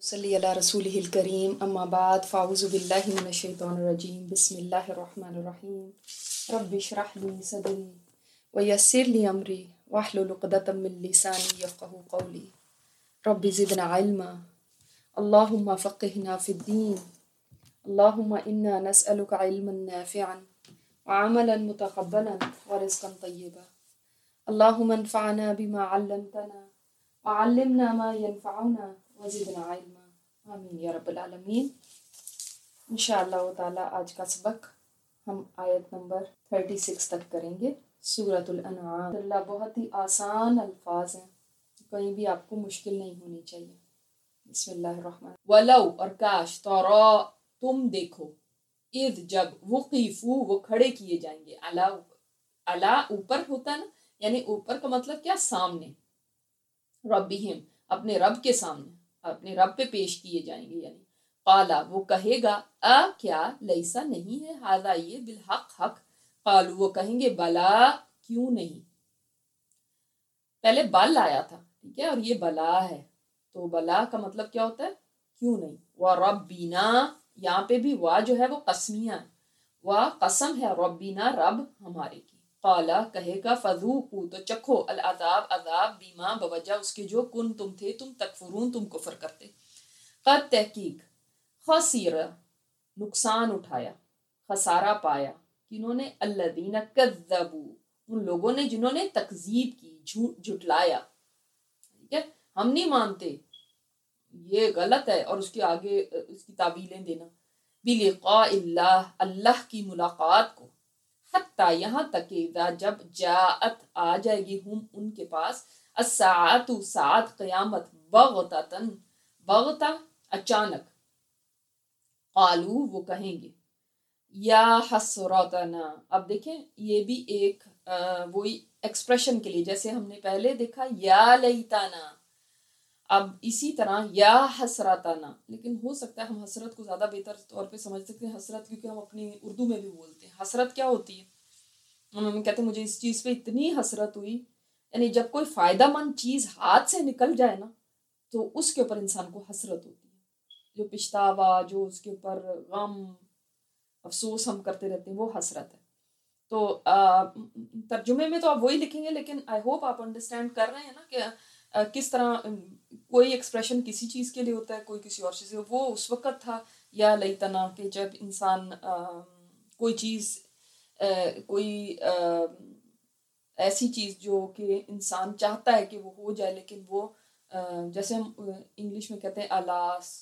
صلی علی رسولہ الکریم اما بعد فاعوذ باللہ من الشیطان الرجیم بسم اللہ الرحمن الرحیم رب اشرح لی صدری ویسر لی امری واحلل عقدۃ من لسانی یفقہوا قولی رب زدنا علما اللہم فقہنا فی الدین اللہم انا نسألک علما نافعا وعملا متقبلا ورزقا طیبا اللہم انفعنا بما علمتنا وعلمنا ما ينفعنا وزدنا علما آمین یا رب العالمین۔ انشاءاللہ تعالیٰ آج کا سبق ہم آیت نمبر 36 تک کریں گے سورۃ الانعام۔ اللہ بہت ہی آسان الفاظ ہیں، کہیں بھی آپ کو مشکل نہیں ہونی چاہیے۔ بسم اللہ الرحمن ولو اور کاش ترا تم دیکھو اذ جب وقیفو وہ کھڑے کیے جائیں گے علا اوپر ہوتا ہے نا، یعنی اوپر کا مطلب کیا، سامنے، ربہم اپنے رب کے سامنے، اپنے رب پہ پیش کیے جائیں گے، یعنی قالا وہ کہے گا کیا لیسا نہیں ہے ہذا یہ بالحق حق، قالو وہ کہیں گے بلا کیوں نہیں، پہلے بل آیا تھا، ٹھیک ہے، اور یہ بلا ہے، تو بلا کا مطلب کیا ہوتا ہے، کیوں نہیں۔ وربنا یہاں پہ بھی وا جو ہے وہ قسمیہ ہے، وا قسم ہے، ربنا رب ہمارے کی، قالا کہے گا فذوقوا تو چکھو العذاب عذاب بیما بوجہ اس کے جو کن تم تھے تم تکفرون تم کفر کرتے، قد تحقیق خسیر نقصان اٹھایا، خسارہ پایا، کنہوں نے، الذین کذبوا ان لوگوں نے جنہوں نے تکذیب کی، جھٹلایا، ٹھیک ہے، ہم نہیں مانتے، یہ غلط ہے، اور اس کے آگے اس کی تعویلیں دینا، بلقاء اللہ اللہ کی ملاقات کو، حتیٰ یہاں تک کہ اذا جب جاءت آ جائے گی ہم ان کے پاس، الساعۃ ساعت قیامت، بغتۃ بغتہ اچانک، قالو وہ کہیں گے یا حسرتنا، اب دیکھیں یہ بھی ایک وہی ایکسپریشن کے لیے جیسے ہم نے پہلے دیکھا یا لیتانا، اب اسی طرح یا حسرتنا، لیکن ہو سکتا ہے ہم حسرت کو زیادہ بہتر طور پہ سمجھ سکتے ہیں، حسرت کیونکہ ہم اپنی اردو میں بھی بولتے ہیں۔ حسرت کیا ہوتی ہے، ہم کہتے ہیں مجھے اس چیز پہ اتنی حسرت ہوئی، یعنی جب کوئی فائدہ مند چیز ہاتھ سے نکل جائے نا تو اس کے اوپر انسان کو حسرت ہوتی ہے، جو پچھتاوا، جو اس کے اوپر غم افسوس ہم کرتے رہتے ہیں، وہ حسرت ہے۔ تو ترجمے میں تو آپ وہی لکھیں گے، لیکن آئی ہوپ آپ انڈرسٹینڈ کر رہے ہیں نا کہ کس طرح کوئی ایکسپریشن کسی چیز کے لیے ہوتا ہے، کوئی کسی اور چیز کے لیے۔ وہ اس وقت تھا یا لیتنا کہ جب انسان کوئی چیز کوئی ایسی چیز جو کہ انسان چاہتا ہے کہ وہ ہو جائے، لیکن وہ جیسے ہم انگلش میں کہتے ہیں الاس،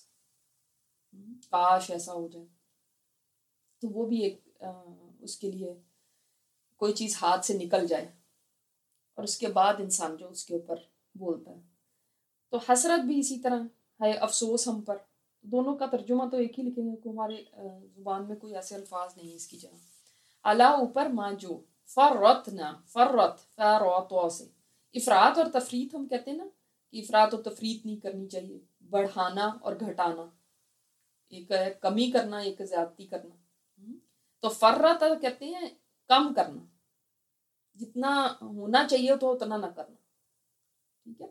کاش ایسا ہو جائے، تو وہ بھی ایک اس کے لیے کوئی چیز ہاتھ سے نکل جائے اور اس کے بعد انسان جو اس کے اوپر بولتا ہے، تو حسرت بھی اسی طرح ہے، افسوس ہم پر، دونوں کا ترجمہ تو ایک ہی لکھیں گے، ہمارے زبان میں کوئی ایسے الفاظ نہیں اس کی جگہ۔ الا اوپر، ما جو، فرتنا فرت فراتو سے، افراد اور تفریط ہم کہتے ہیں نا کہ افراد اور تفریط نہیں کرنی چاہیے، بڑھانا اور گھٹانا، ایک ہے کمی کرنا، ایک زیادتی کرنا، تو فرت کہتے ہیں کم کرنا، جتنا ہونا چاہیے تو اتنا نہ کرنا، ٹھیک ہے۔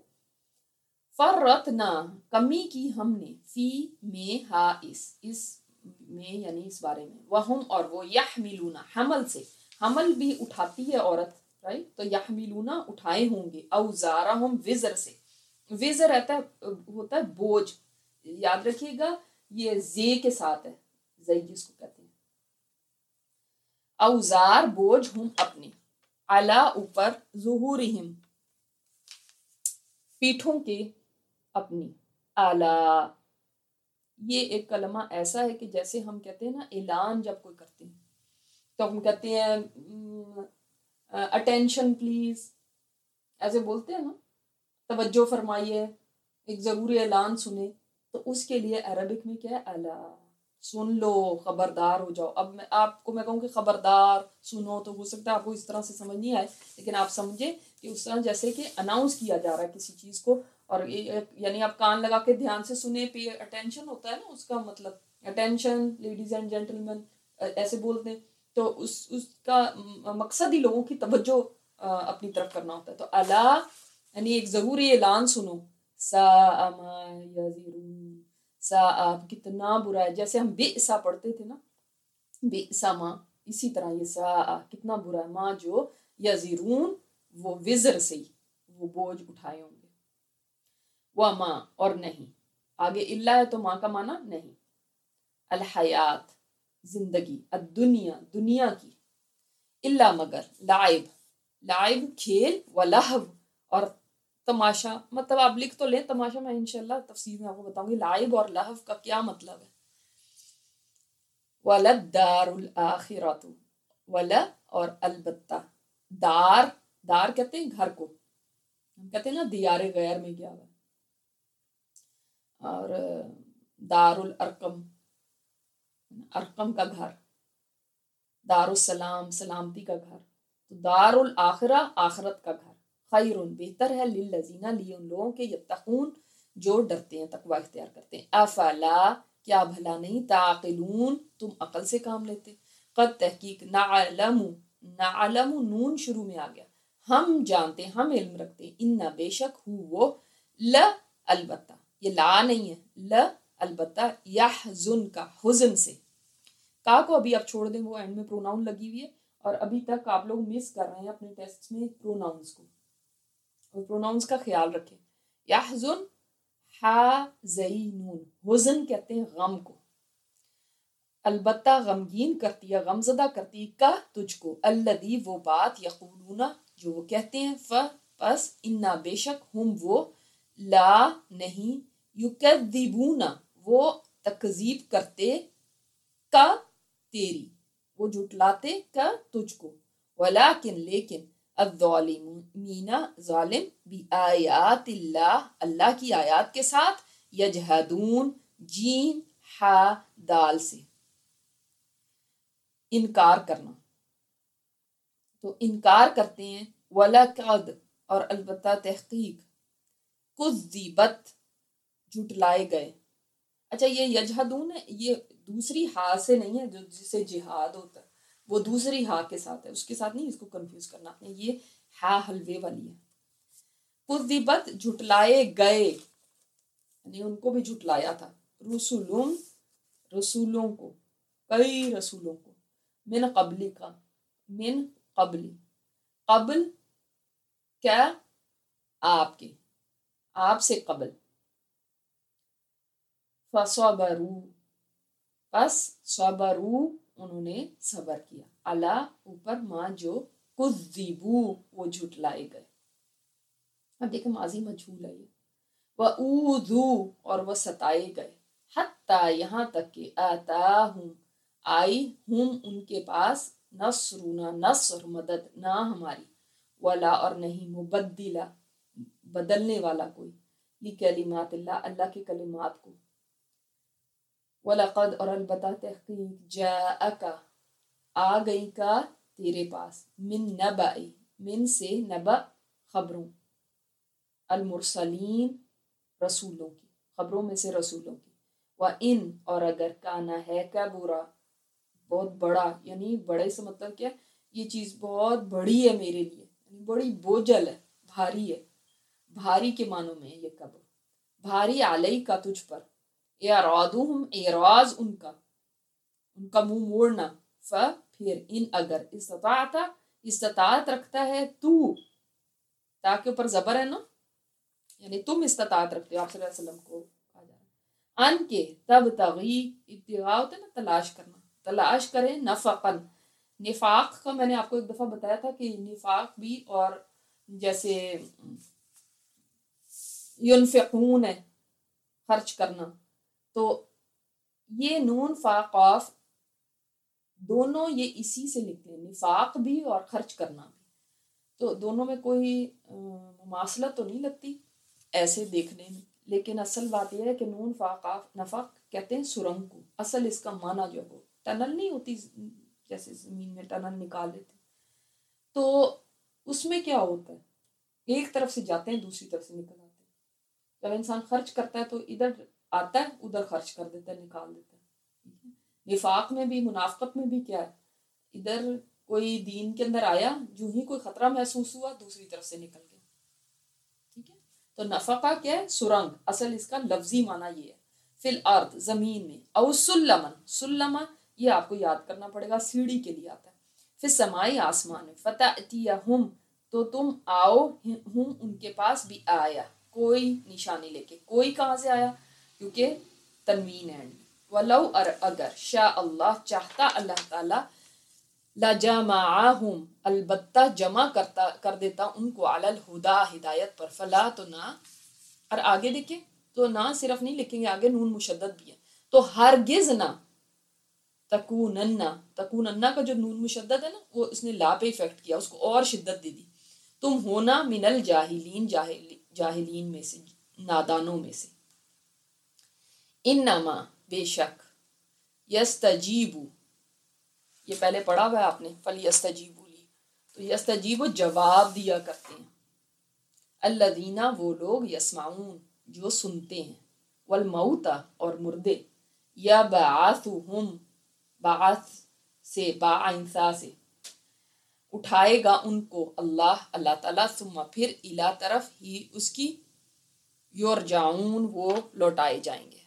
فرتنا کمی کی ہم نے، فی میں ہا اس میں یعنی اس بارے میں، وہم اور وہ، یحملون حمل سے، حمل بھی اٹھاتی ہے عورت، رائٹ، تو یحملون اٹھائے ہوں گے، اوزارہم وزر سے، وزر ہوتا ہے بوجھ، یاد رکھیے گا یہ زے کے ساتھ ہے، زئی جس کو کہتے ہیں، اوزار بوجھ، ہم اپنے، علا اوپر، ظہورہم پیٹھوں کے اپنی، اعلی، یہ ایک کلمہ ایسا ہے کہ جیسے ہم کہتے ہیں نا اعلان جب کوئی کرتے ہیں تو ہم کہتے ہیں اٹینشن پلیز، ایسے بولتے ہیں نا، توجہ فرمائیے، ایک ضروری اعلان سنیں، تو اس کے لیے عربک میں کیا ہے، اعلی، سن لو، خبردار ہو جاؤ۔ اب میں کہوں کہ خبردار سنو تو ہو سکتا ہے آپ کو اس طرح سے سمجھ نہیں آئے، لیکن آپ سمجھے کہ اس طرح جیسے کہ اناؤنس کیا جا رہا ہے کسی چیز کو، اور یعنی آپ کان لگا کے دھیان سے سنیں، پے اٹینشن ہوتا ہے نا اس کا مطلب، attention ladies and gentlemen ایسے بولتے ہیں، تو اس کا مقصد ہی لوگوں کی توجہ اپنی طرف کرنا ہوتا ہے، تو الا یعنی ایک ضروری اعلان سنو، ساء ما یزرون سا کتنا برا ہے. جیسے ہم بئسا پڑھتے تھے نا، بئسا ماں، اسی طرح یہ سا کتنا برا ہے ماں جو یزرون وہ وزر سے وہ بوجھ اٹھائے ہوں گے. وہ ماں اور نہیں، آگے اللہ ہے تو ماں کا معنی نہیں. الحیات زندگی، الدنیا دنیا کی، اللہ مگر، لعب لعب کھیل، ولہو اور تماشا. مطلب آپ لکھ تو لیں تماشا، میں انشاءاللہ تفصیل میں آپ کو بتاؤں گی لعب اور لہو کا کیا مطلب ہے. وللدار الآخرۃ، ولا اور البتہ، دار کہتے ہیں گھر کو، ہم کہتے ہیں نا دیار غیر میں گیا ہوا. اور دار الارقم، ارقم کا گھر، دار السلام سلامتی کا گھر. تو دار الآخرہ آخرت کا گھر، خیر بہتر ہے، للذین لیے ان لوگوں کے یتقون جو ڈرتے ہیں تقوی اختیار کرتے ہیں. افلا کیا بھلا نہیں، تعقلون تم عقل سے کام لیتے. قد تحقیق، نعلم نون شروع میں آ گیا، ہم جانتے ہم علم رکھتے، ان بے شک ہو وہ، البتہ یہ لا نہیں ہے، البتہ یحزن کا حزن سے. کا کو ابھی آپ چھوڑ دیں، وہ اینڈ میں پروناؤن لگی ہوئی ہے، اور ابھی تک آپ لوگ مس کر رہے ہیں اپنے ٹیسٹ میں پروناؤنس کو، اور پروناؤنس کا خیال رکھیں. یحزن حزینون، حزن کہتے ہیں غم کو، البتہ غمگین کرتی ہے، غمزدہ کرتی کا تجھ کو، الذی وہ بات، یقولون جو وہ کہتے ہیں، پس انا بے شک ہم وہ، لا نہیں، یکذبون وہ تکذیب کرتے، کا تیری وہ جھٹلاتے کا تجھ کو، ولیکن لیکن الظالمین ظالم بآیات اللہ اللہ کی آیات کے ساتھ، یجحدون جیم ہا دال سے انکار کرنا، تو انکار کرتے ہیں. وَلَقَدْ اور البتہ تحقیق، کذبت جھٹلائے گئے. اچھا یہ یجحدون ہے، یہ دوسری ہا سے نہیں ہے جو جسے جہاد ہوتا ہے، وہ دوسری ہا کے ساتھ ہے، اس کے ساتھ نہیں، اس کو کنفیوز کرنا آپ نے، یہ ہا حلوے والی ہے. کذبت جھٹلائے گئے، یعنی ان کو بھی جھٹلایا تھا، رسولوں کو، کئی رسولوں کو، من قبل کا، من قبل، قبل کیا آپ کے، آپ سے قبل. فصبروا پس صبروا انہوں نے صبر کیا، اللہ اوپر، ماں جو کذبوا وہ جھٹلائے گئے. اب دیکھیں ماضی مجھول ہے یہ. وَأُوذُوا اور وہ ستائے گئے، حتیٰ یہاں تک کہ آتاہم آئی ہم ان کے پاس، نصرنا نصر مدد، نہ ہماری، ولا اور نہیں، مبدلہ بدلنے والا کوئی، لکلمات اللہ اللہ کے کلمات کو. وَلَقَدْ اور البتہ تحقیق، جاءک آ گئی کا تیرے پاس، من نبأ من سے نبأ خبروں، المرسلین رسولوں کی، خبروں میں سے رسولوں کی. وَإِنْ اور اگر کانا ہے کا برا بہت بڑا، یعنی بڑے سے مطلب کیا، یہ چیز بہت بڑی ہے میرے لیے، یعنی بڑی بوجھل ہے، بھاری ہے، بھاری کے معنوں میں یہ قبر، بھاری علیہ کا تجھ پر، اعراضہم اعراض ان کا منہ موڑنا، پھر ان اگر استطاعت رکھتا ہے تو، تاکہ اوپر زبر ہے نا، یعنی تم استطاعت رکھتے ہو، آپ صلی اللہ علیہ وسلم کو کہا جا رہا ہے، ان کے تب تغی ابتغاء ہوتا ہے نا تلاش کرنا، تلاش کریں، نفقن نفاق کا میں نے آپ کو ایک دفعہ بتایا تھا کہ نفاق بھی، اور جیسے ینفقون ہے خرچ کرنا، تو یہ نون فا قاف دونوں یہ اسی سے لکھتے ہیں، نفاق بھی اور خرچ کرنا بھی، تو دونوں میں کوئی مماثلت تو نہیں لگتی ایسے دیکھنے میں، لیکن اصل بات یہ ہے کہ نون فا قاف نفق کہتے ہیں سرنگ کو، اصل اس کا معنی جو ہے وہ ٹنل نہیں ہوتی، جیسے زمین میں ٹنل نکال دیتے، تو اس میں کیا ہوتا ہے، ایک طرف سے جاتے ہیں دوسری طرف سے نکل آتے ہیں. جب انسان خرچ کرتا ہے تو ادھر آتا ہے ادھر خرچ کر دیتا ہے، نکال دیتا ہے. نفاق میں بھی، منافقت میں بھی کیا ہے، ادھر کوئی دین کے اندر آیا، جو ہی کوئی خطرہ محسوس ہوا دوسری طرف سے نکل گیا. ٹھیک ہے، تو نفقہ کیا ہے، سرنگ، اصل اس کا لفظی معنی یہ ہے. فی الارض زمین میں، او سلمن، سلمہ یہ آپ کو یاد کرنا پڑے گا، سیڑھی کے لیے آتا ہے، فی السماء آسمان میں، فتأتیہم تو تم آؤ ہم ان کے پاس بھی آیا، کوئی نشانی لے کے، کوئی کہاں سے آیا کیونکہ تنوین ہے، ولو اگر شاء اللہ چاہتا اللہ تعالی، لجمعہم البتہ جمع کر دیتا ان کو علی الہدا ہدایت پر، فلا تو نہ، اور آگے دیکھیں تو نہ صرف نہیں لکھیں گے، آگے نون مشدد بھی ہے، تو ہرگز نہ، تکوننا کا جو نون مشدد ہے نا وہ اس نے لا پہ ایفیکٹ کیا، اس کو اور شدت دے دی، تم ہونا من الجاہلین، جاہلین میں سے، نادانوں میں سے، انما بے شک، یستجیبو یہ پہلے پڑھا ہوا ہے آپ نے، فلیستجیبوا لی، تو یستجیبو جواب دیا کرتے ہیں، الذین وہ لوگ، یسمعون جو سنتے ہیں، والموتى اور مردے، یبعثہم بعث سے، باعنسا سے، اٹھائے گا ان کو اللہ تعالیٰ، ثم پھر الی طرف ہی اس کی، یرجعون وہ لوٹائے جائیں گے۔